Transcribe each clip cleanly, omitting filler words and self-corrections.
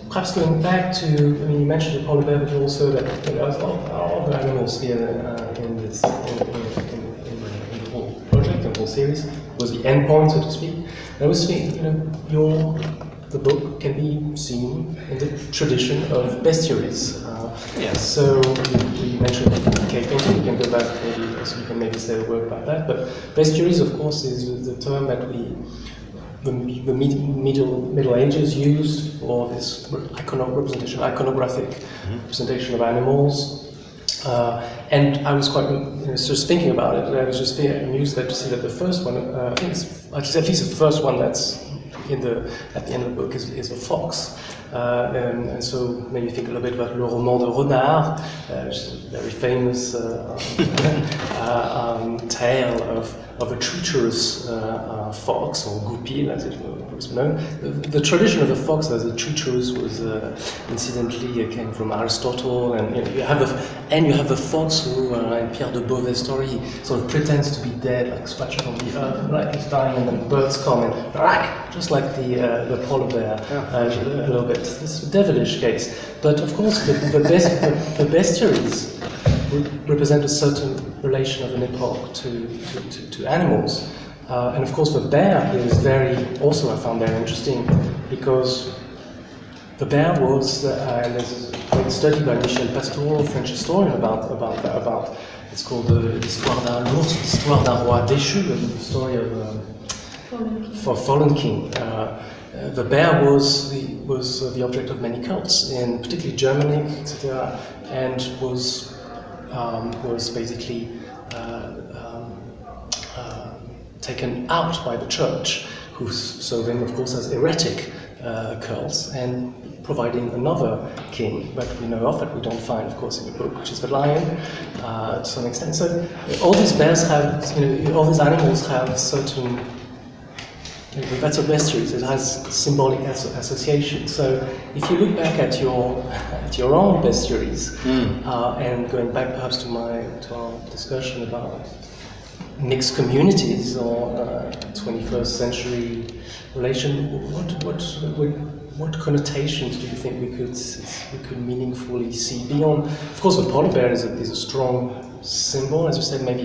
perhaps going back to, I mean, you mentioned the polar bear, but also that there's other animals here in this in the whole project, in the whole series, was the end point, so to speak. And I was thinking, the book can be seen in the tradition of bestiaries. So you mentioned cave painting. You can go back maybe, so you can maybe say a word about that. But bestiaries, of course, is the term that the Middle Ages used for this iconographic representation of animals. And I was quite just thinking about it, and I was just amused to see that the first one, I think it's at least the first one that's at the end of the book is a fox. And so maybe think a little bit about Le Roman de Renard, which is a very famous tale of a treacherous fox, or goupil as it was known. The tradition of the fox as a treacherous was incidentally came from Aristotle, and you have the fox who in Pierre de Beauvais story, he sort of pretends to be dead, like scratching on the earth, like he's dying, and then birds come and just like the polar bear, a little bit. It's a devilish case, but of course the bestiaries represent a certain relation of an epoch to animals. And of course the bear is I found very interesting, because the bear was, and there's a great study by Michel Pastoureau, a French historian, about it's called l'histoire d'un roi déchu, the story of Fallen King. The bear was the object of many cults, in particularly Germany, etc., and was basically taken out by the church, who saw them, of course, as heretic cults, and providing another king that we know of, that we don't find, of course, in the book, which is the lion, to some extent. So all these bears have, all these animals have certain. That's a bestiaries. It has symbolic association. So if you look back at your own bestiaries, and going back perhaps to our discussion about mixed communities or 21st century relation, what connotations do you think we could meaningfully see beyond? Of course, the polar bear is a strong symbol, as you said, maybe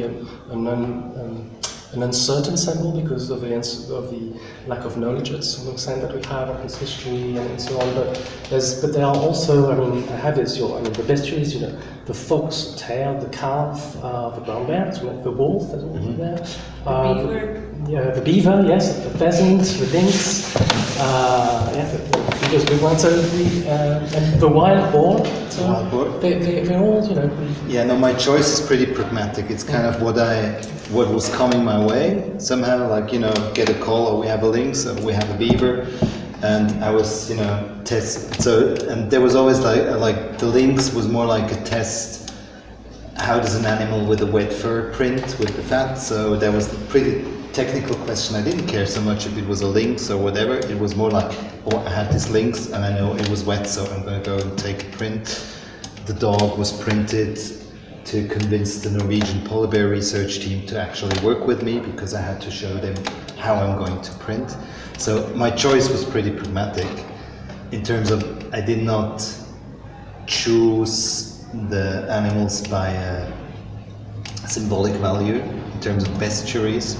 an uncertain symbol because of the lack of knowledge to some extent that we have of its history and so on. But there are also, I have this. The bestiaries, the fox tail, the calf, the brown bear, the wolf, that's also there. The beaver. The beaver, yes, the pheasant, the lynx. The beaver's a good one. So and the wild boar. So wild boar. They're all, Yeah, no, my choice is pretty pragmatic. It's kind of what was coming my way somehow, get a call, or we have a lynx, or we have a beaver, and I was test. So, and there was always like the lynx was more like a test. How does an animal with a wet fur print with the fat? So that was a pretty technical question. I didn't care so much if it was a lynx or whatever. It was more like, I had this lynx and I know it was wet, so I'm going to go and take a print. The dog was printed to convince the Norwegian polar bear research team to actually work with me, because I had to show them how I'm going to print. So my choice was pretty pragmatic in terms of I did not choose the animals by a symbolic value in terms of bestiaries,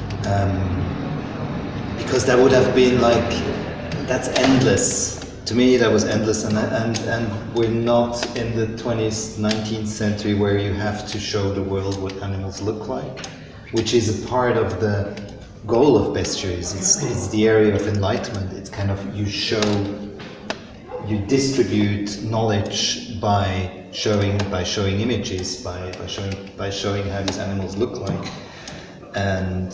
because that would have been that's endless. To me, that was endless, and we're not in the 20th, 19th century where you have to show the world what animals look like, which is a part of the goal of bestiaries. It's the area of enlightenment. It's kind of you distribute knowledge by showing images, by showing how these animals look like, and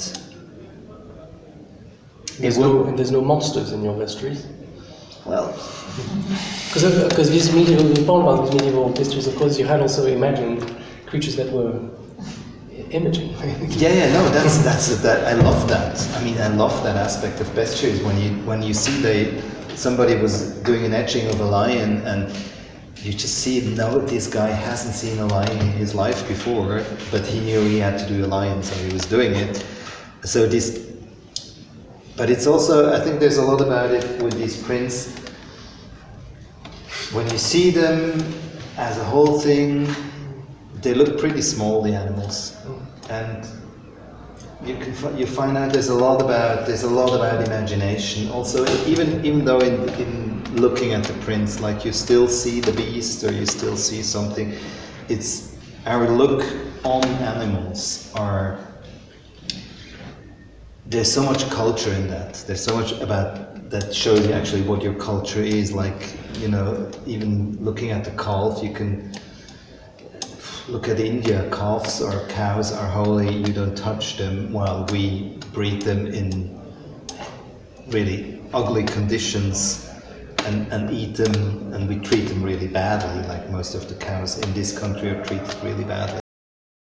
there's no monsters in your bestiaries. Well, because these medieval bestiaries, of course, you had also imagined creatures that were imaging. That I love that. I love that aspect of bestiaries when you see somebody was doing an etching of a lion, and you just see, no, this guy hasn't seen a lion in his life before, but he knew he had to do a lion, so he was doing it. So but it's also, I think there's a lot about it with these prints. when you see them as a whole thing, they look pretty small, the animals, and you find out there's a lot about imagination. Also, even though in looking at the prints, like you still see the beast or you still see something, it's our look on animals are. There's so much culture in that. There's so much about that shows you actually what your culture is. Like, you know, even looking at the calf, you can look at India. Calves or cows are holy. You don't touch them, while we breed them in really ugly conditions and eat them, and we treat them really badly. Like most of the cows in this country are treated really badly.